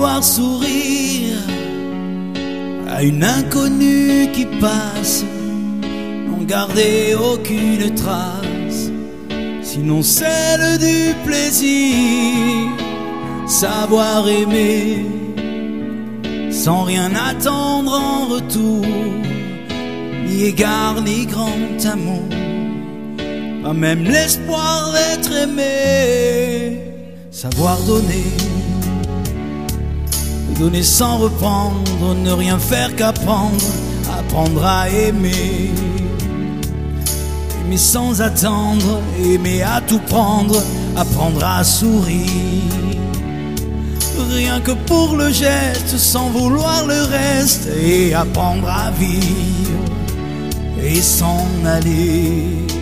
savoir sourire à une inconnue qui passe, n'en garder aucune trace, sinon celle du plaisir. Savoir aimer sans rien attendre en retour, ni égard ni grand amour, pas même l'espoir d'être aimé. Savoir donner, donner sans reprendre, ne rien faire qu'apprendre, apprendre à aimer. Aimer sans attendre, aimer à tout prendre, apprendre à sourire. Rien que pour le geste, sans vouloir le reste, et apprendre à vivre et s'en aller.